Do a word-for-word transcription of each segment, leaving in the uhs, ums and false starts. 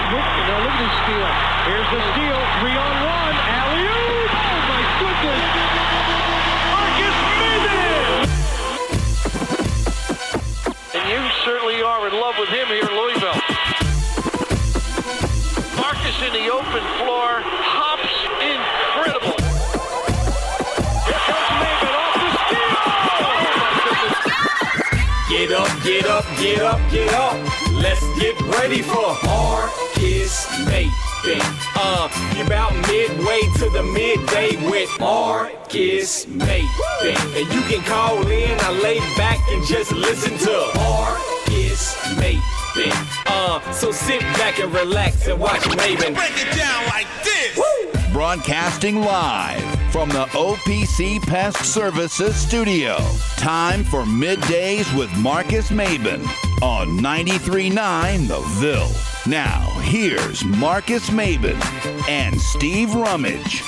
Look, now look at this steal. Here's the steal. Three on one. Alley-oop. Oh, my goodness. Marcus Maven. And you certainly are in love with him here in Louisville. Marcus in the open floor. Hops incredible. Here comes Maven off the steal. Oh, my goodness. Get up, get up, get up, get up. Let's get ready for Marcus Maven. Uh, you're about midway to the midday with Marcus Maven. And you can call in, I lay back and just listen to Marcus Maven. Uh, so sit back and relax and watch Maven. Break it down like this. Woo! Broadcasting live from the O P C Pest Services studio. Time for Middays with Marcus Maven on ninety-three point nine The Ville. Now, here's Marcus Maven and Steve Rummage.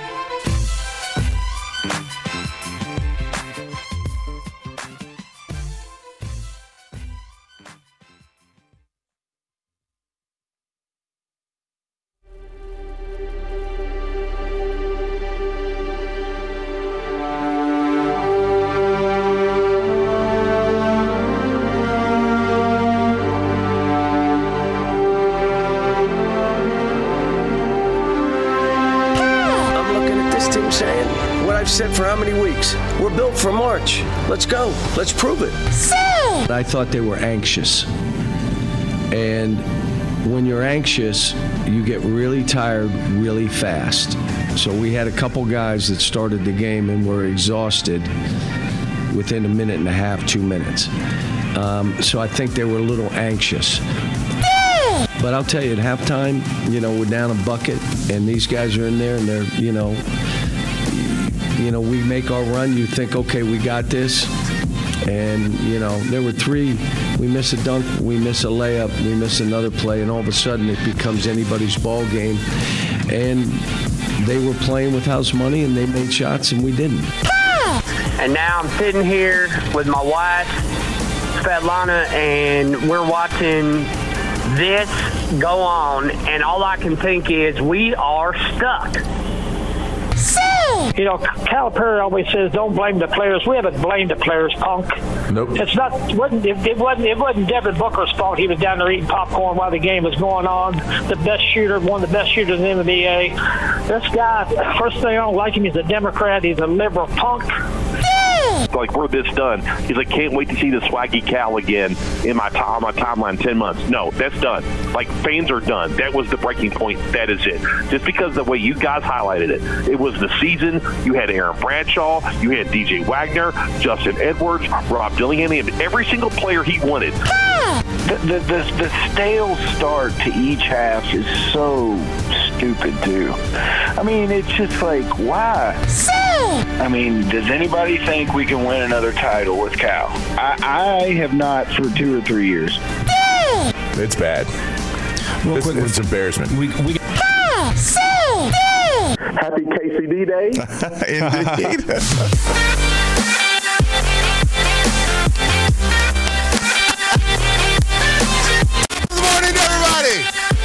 Said for how many weeks? We're built for March. Let's go. Let's prove it. I thought they were anxious. And when you're anxious, you get really tired really fast. So we had a couple guys that started the game and were exhausted within a minute and a half, two minutes. Um, so I think they were a little anxious. But I'll tell you, at halftime, you know, we're down a bucket, and these guys are in there, and they're, you know, You know, we make our run, you think, okay, we got this. And, you know, there were three. We miss a dunk, we miss a layup, we miss another play, and all of a sudden it becomes anybody's ball game. And they were playing with house money, and they made shots, and we didn't. And now I'm sitting here with my wife, Svetlana, and we're watching this go on, and all I can think is we are stuck. You know, Calipari always says, "Don't blame the players." We haven't blamed the players, punk. Nope. It's not. It wasn't. It wasn't. It wasn't Devin Booker's fault. He was down there eating popcorn while the game was going on. The best shooter, one of the best shooters in the N B A. This guy. First thing I don't like him. He's a Democrat. He's a liberal punk. Like, we're this done. He's like, can't wait to see the swaggy Cal again in my on my timeline in ten months. No, that's done. Like, fans are done. That was the breaking point. That is it. Just because the way you guys highlighted it, it was the season. You had Aaron Bradshaw, you had D J Wagner, Justin Edwards, Rob Dillingham, and every single player he wanted. The, the, the, the stale start to each half is so stupid, too. I mean, it's just like, why? I mean, does anybody think we can win another title with Cal? I, I have not for two or three years. It's bad. Real it's, quick, it's embarrassment. We, we Happy K C D Day. Indeed. Good morning, everybody.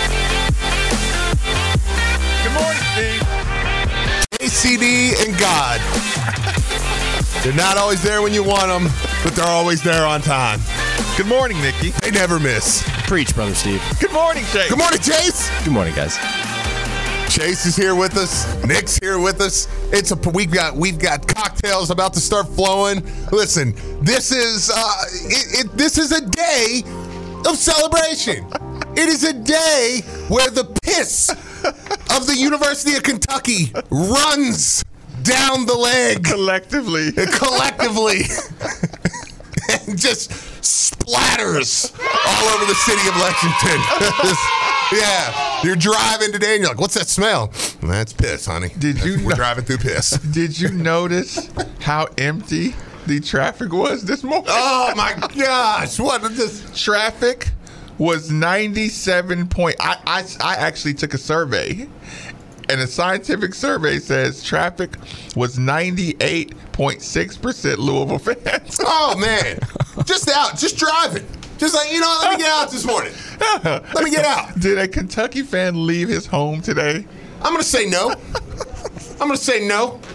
Good morning, Steve. K C D and God. They're not always there when you want them, but they're always there on time. Good morning, Nikki. They never miss. Preach, Brother Steve. Good morning, Chase. Good morning, Chase. Good morning, guys. Chase is here with us. Nick's here with us. It's a we've got we've got cocktails about to start flowing. Listen, this is uh, it, it, this is a day of celebration. It is a day where the piss of the University of Kentucky runs down the leg collectively, collectively, and just splatters all over the city of Lexington. Yeah, you're driving today and you're like, what's that smell? That's piss, honey. Did you? We're no- driving through piss. Did you notice how empty the traffic was this morning? Oh my gosh! What is this? Traffic was ninety-seven point. I, I I actually took a survey, and a scientific survey says traffic was ninety-eight point six percent Louisville fans. Oh man, just out, just driving. Just like, you know, let me get out this morning. Let me get out. Did a Kentucky fan leave his home today? I'm going to say no. I'm going to say no.